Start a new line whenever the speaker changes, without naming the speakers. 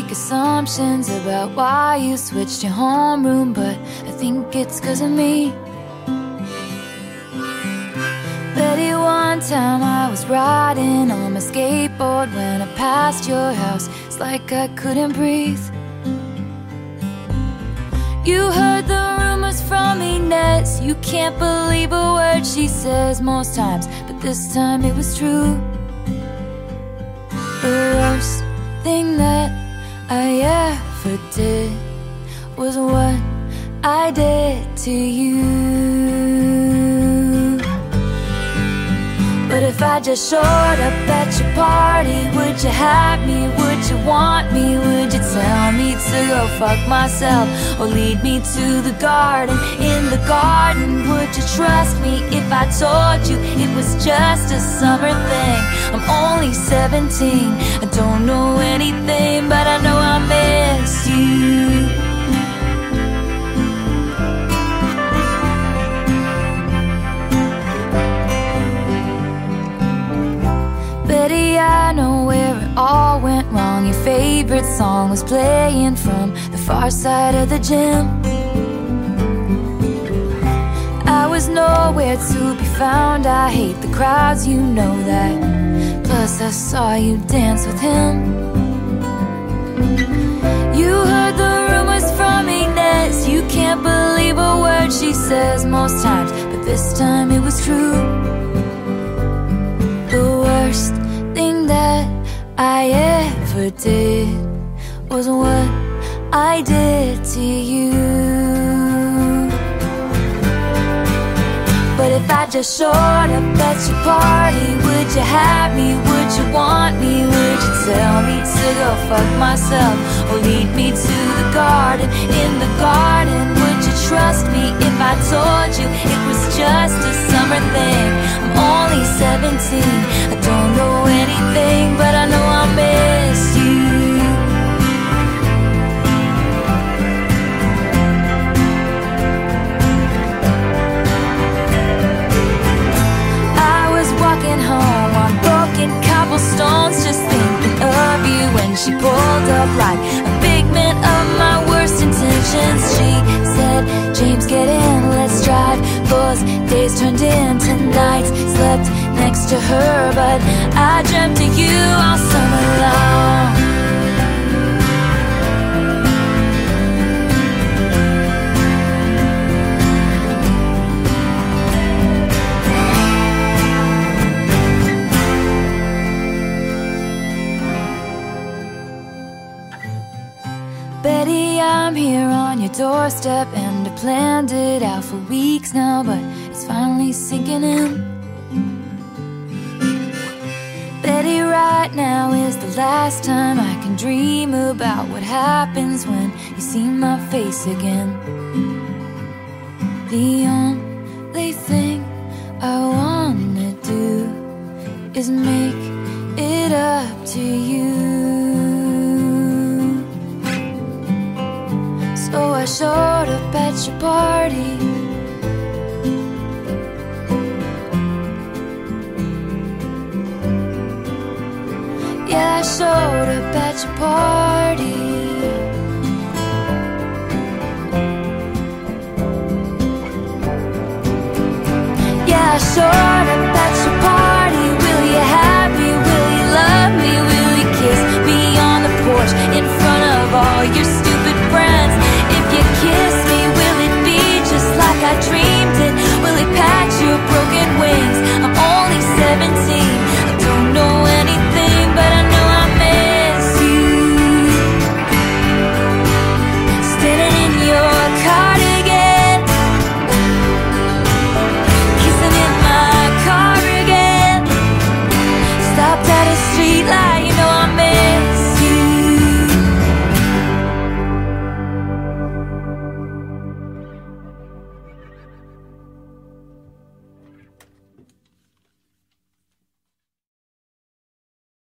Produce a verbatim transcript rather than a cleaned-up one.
make assumptions about why you switched your homeroom, but I think it's 'cause of me. Betty, one time I was riding on my skateboard when I passed your house. It's like I couldn't breathe. You heard the rumors from Inez. You can't believe a word she says most times, but this time it was true. The worst thing that I ever did was what I did to you. But if I just showed up at your party, would you have me? Would you want me? Would you tell me to go fuck myself or lead me to the garden? In the garden, would you trust me if I told you it was just a summer thing? I'm only seventeen, I don't know anything, but I know I miss you. Betty, I know where it all went wrong. Your favorite song was playing from the far side of the gym. I was nowhere to be found. I hate the crowds, you know that. Plus I saw you dance with him. You heard the rumors from Inez. You can't believe a word she says most times, but this time it was true. The worst thing that I ever did was what I did to you. But if I just showed up at your party, would you have me? Would you want me? Would you tell me to go fuck myself or lead me to the garden? In the garden, would you trust me if I told you it was just a summer thing? I'm only seventeen, I don't know anything, but I know I miss you. Walking home on broken cobblestones, just thinking of you when she pulled up like a figment of my worst intentions. She said, James, get in, let's drive. Those days turned into nights. Slept next to her, but I dreamt of you all summer long. Betty, I'm here on your doorstep, and I planned it out for weeks now, but it's finally sinking in. Betty, right now is the last time I can dream about what happens when you see my face again. The only thing I wanna do is make it up to you. So I showed up at your party. Yeah, I showed up at your party. Yeah, I showed